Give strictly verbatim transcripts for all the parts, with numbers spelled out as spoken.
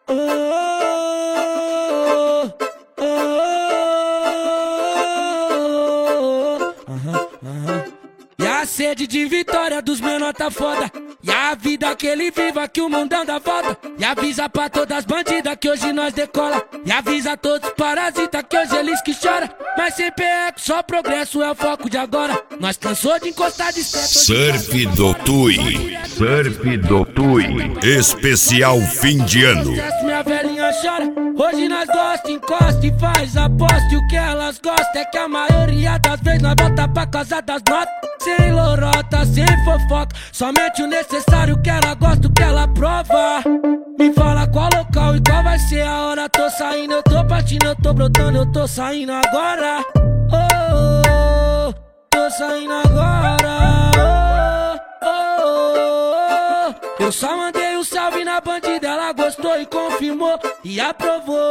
Oh, oh, oh, uh-huh, uh-huh. E a sede de vitória dos menor tá foda. E a vida que ele viva que o mundão dá volta. E avisa pra todas as bandidas que hoje nós decola. E avisa a todos os parasitas que hoje eles que chora. Mas sem perreco, só progresso é o foco de agora. Nós cansou de encostar de step. Surf do Tui. Surf do Tui. Especial fim de ano. Minha velhinha chora. Hoje nós gosta, encosta e faz aposta. E o que elas gostam é que a maioria das vezes nós volta pra casa das notas. Sem lorota, sem fofoca. Somente o necessário que ela gosta, o que ela prova. Me fala qual local e qual vai ser a hora. Tô saindo, eu tô partindo, eu tô brotando, eu tô saindo agora. Oh, oh, oh, tô saindo agora. Oh, oh, oh. Eu só mandei um salve na bandida, ela gostou e confirmou e aprovou.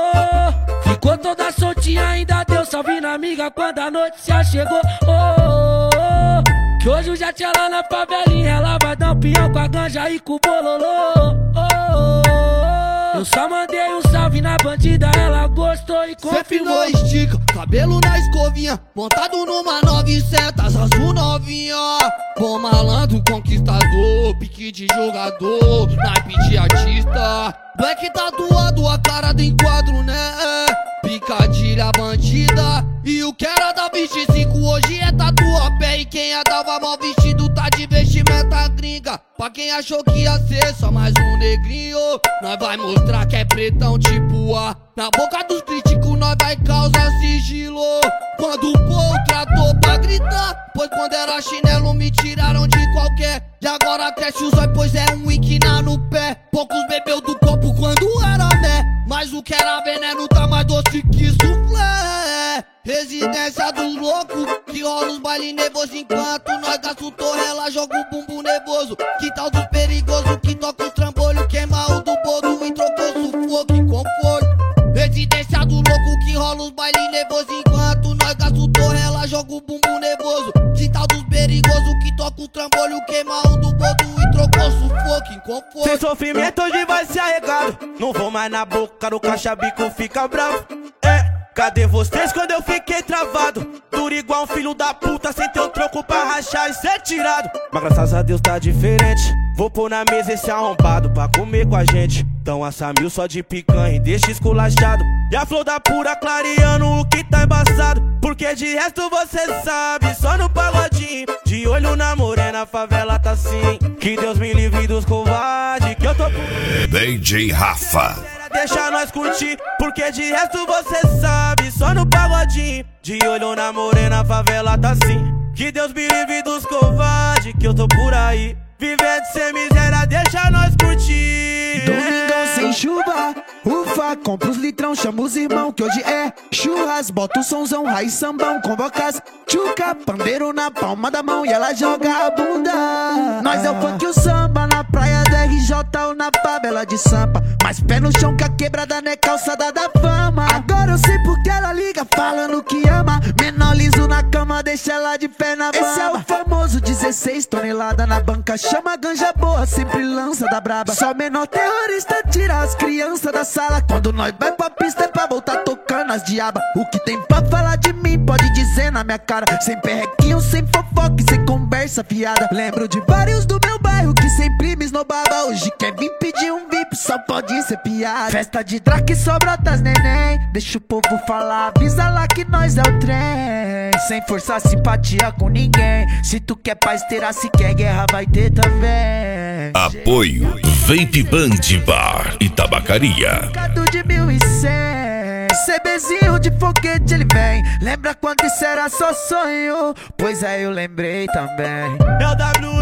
Ficou toda soltinha, ainda deu salve na amiga quando a notícia chegou. Oh, oh, oh. Que hoje o jet lá na favelinha, ela vai dar um pinhão com a ganja e com o bololô. Oh, oh, oh. Eu só mandei um salve na bandida, ela gostou e confirmou. Cê estica, cabelo na escovinha, montado numa nove setas azul novinha. Bom malandro, conquistador, pique de jogador, naipe de artista. Black tatuado, a cara do enquadro, né? Picadilha bandida. E o que era da vinte e cinco hoje é tatuapé. E quem andava mal vestido tá de vestimenta gringa. Pra quem achou que ia ser só mais um negrinho, nós vai mostrar que é pretão tipo A. Na boca dos críticos nós vai causar sigilo. Quando o povo tratou pra gritar, pois quando era chinelo me tiraram de qualquer. E agora cresce os olhos, pois é um inquina no pé. Poucos bebeu do copo quando era né, mas o que era veneno tá mais doce que soufflé. Residência dos loucos, que rola os baile nervoso enquanto nós gasta o torrela, joga o bumbum nervoso. Quintal dos perigosos, que toca os trambolhos, queima o do bolo e trocou sufoco e conforto. Residência do louco, que rola os baile nervoso enquanto nós gasta o torrela, joga o bumbum nervoso. Quintal dos perigosos, que toca o trambolho, queima o do bolo e trocou sufoco e conforto. Sem sofrimento hoje vai ser arregado. Não vou mais na boca, no caixa-bico fica bravo. É, cadê vocês quando eu fiquei travado? Duro igual um filho da puta, sem ter um troco pra rachar e ser tirado. Mas graças a Deus tá diferente. Vou pôr na mesa esse arrombado pra comer com a gente. Então assa mil só de picanha e deixa esculachado. E a flor da pura clareando o que tá embaçado. Porque de resto você sabe, só no pagodinho. De olho na morena, a favela tá assim. Que Deus me livre dos covardes, que eu tô... D J Rafa. Deixa nós curtir, porque de resto você sabe, só no pagodinho. De olho na morena, a favela tá assim. Que Deus me livre dos covardes, que eu tô por aí. Vivendo sem miséria, deixa nós curtir. Domingão sem chuva, ufa, compra os litrão, chama os irmão que hoje é churras. Bota o sonzão, raiz sambão, convoca as tchuca, pandeiro na palma da mão e ela joga a bunda. Nós é o funk e o samba, na praia da R J ou na favela de Sampa. Mas pé no chão que a quebrada não é calçada da fama. Agora eu sei porque ela liga falando que ama. Menor liso na cama, deixa ela de pé na bama. Esse é o famoso dezesseis toneladas na banca. Chama a ganja boa, sempre lança da braba. Só menor terrorista tira as crianças da sala. Quando nós vai pra pista é pra voltar tocando as diabas. O que tem pra falar de mim pode dizer na minha cara. Sem perrequinho, sem fofoca e sem conversa fiada. Lembro de vários do meu bairro que sempre me esnobava. Hoje quer vir pedir um V I P, só pode ser piada. Festa de drac e sobra das neném. Deixa o povo falar, avisa lá que nós é o trem. Sem forçar simpatia com ninguém. Se tu quer paz terá, se quer guerra vai ter também. Apoio Vape Band Bar e Tabacaria. de mil e cem CBzinho de foguete ele vem. Lembra quando isso era só sonho? Pois é, eu lembrei também. É o W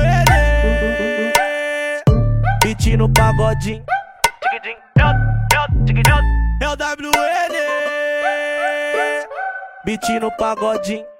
N Beat no pagodinho. É o W N Beat no pagodinho.